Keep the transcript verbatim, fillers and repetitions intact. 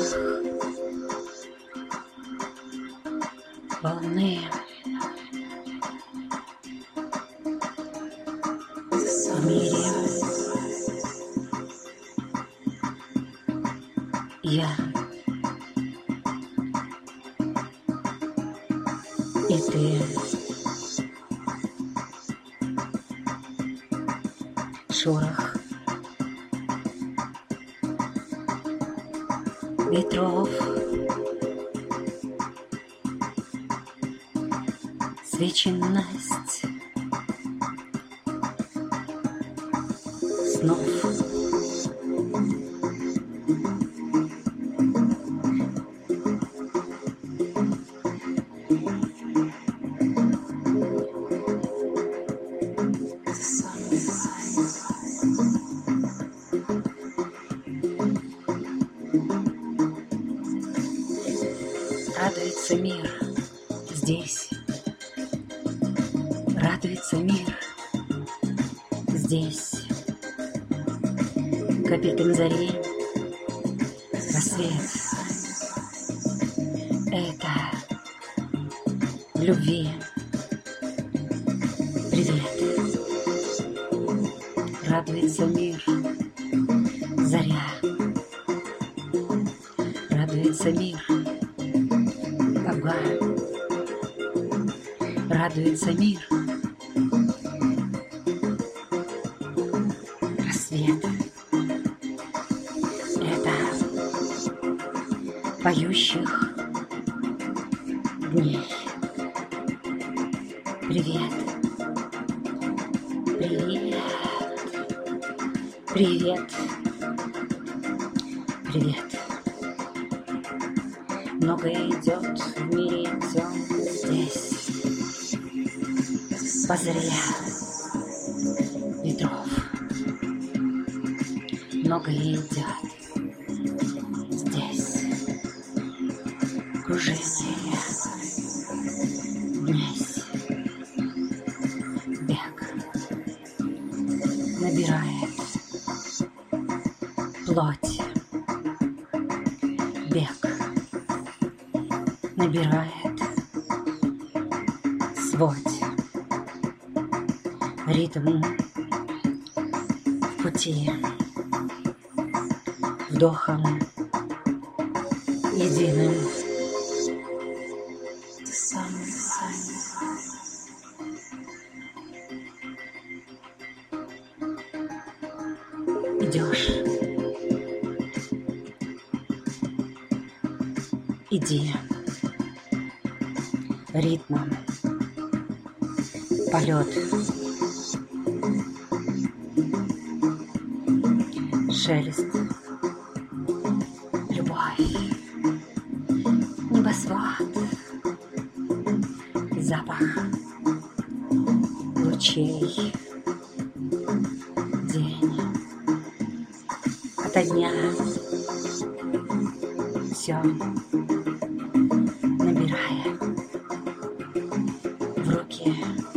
волны. В мире я и ты. Шорох ветров, свеченность снов. Радуется мир здесь, радуется мир здесь. Копытом зари рассвет. Это в любви привет. Радуется мир заря, радуется мир Бога, радуется мир рассвет. Это поющих дней. Привет, привет, привет, привет. Многое идет в мире идем здесь, позря ветров. Многое идет здесь, кружение, вниз, бег набирает плоть, бег набирает сводь, ритм в пути, вдохом единым. Идешь, иди ритмом, полет, шелест, любовь, небосвод, запах лучей, день ото дня, все набирая в руки